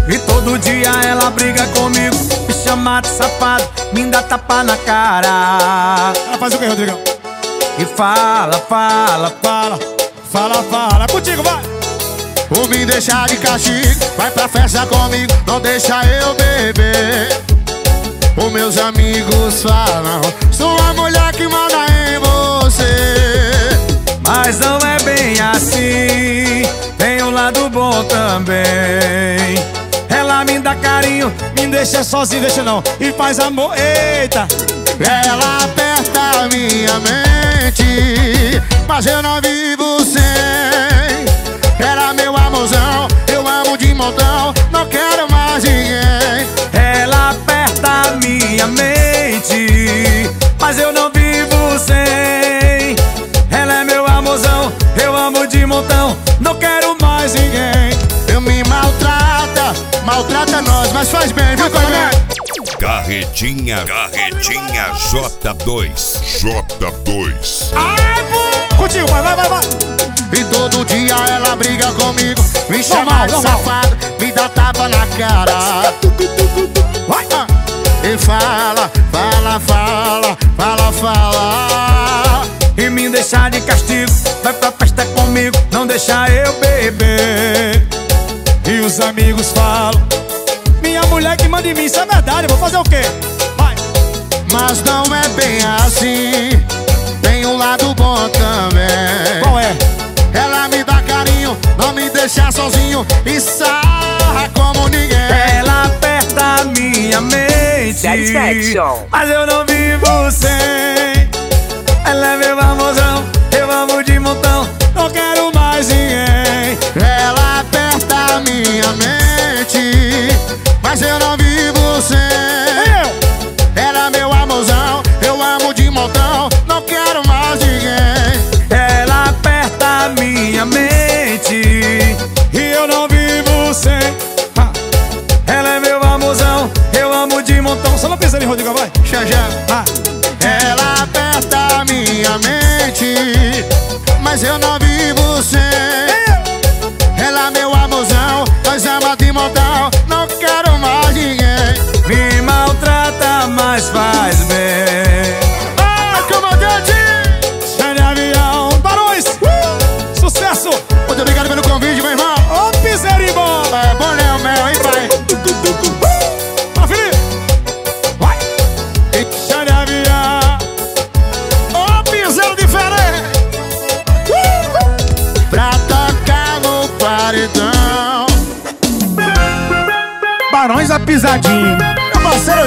E todo dia ela briga comigo, me chama de safado, me dá tapa na cara. Ela faz o que, Rodrigão? E fala, fala, fala, Fala, fala, contigo, vai! Ou me deixar de castigo, vai pra festa comigo, não deixa eu beber. Os meus amigos falam, sou a mulher que manda em você. mas não é bem assim, tem um lado bom também. Ela me dá carinho, Me deixa sozinho, deixa não. E faz amor, eita! Ela aperta a minha mente, mas eu não vivo sem. Era meu amorzão, eu amo de montão, não quero mais ninguém. ela aperta a minha mente, mas eu não vivo sem. Ela é meu amorzão, eu amo de montão, não quero mais ninguém. Eu me maltrata nós, mas faz bem, viu, colega? Carretinha J2. Contigo, vai! E todo dia ela briga comigo, me chama Normal, de normal. safado, me dá tapa na cara. Vai! E fala, E me deixar de castigo, vai pra festa comigo, não deixa eu beber. E os amigos falam, minha mulher que manda em mim, isso é verdade, vou fazer o quê? Vai! mas não é bem assim, tem um lado bom também. Qual é? Ela me dá carinho, não me deixa sozinho e sarra como ninguém. Ela aperta a minha mente, Satisfaction. mas eu não vivo sem. Ela é meu amorzão, eu amo de montão, Não quero mais ninguém. Ela aperta a minha mente, mas eu não vivo sem. Ela é meu amorzão, eu amo de montão, não quero mais ninguém. ela aperta a minha mente, E eu não vivo sem. Ha. ela é meu amorzão, eu amo de montão. Só não pensa em Rodrigo, vai! Já. Ha. Ela aperta a minha mente, mas eu não vivo sem. Ela é meu amorzão, nós ama de montão, não quero mais ninguém. Me maltrata, mas faz bem. Ah, comandante! Sai de avião, barões! Sucesso! Muito obrigado pelo convite, meu irmão. Ô, piseirinho bom! É bom, né, o mel, hein, pai? Vai, Felipe! Vai! Sai de avião! Ô, piseiro diferente! Pra tocar no paredão. Barões a pisadinha! Meu parceiro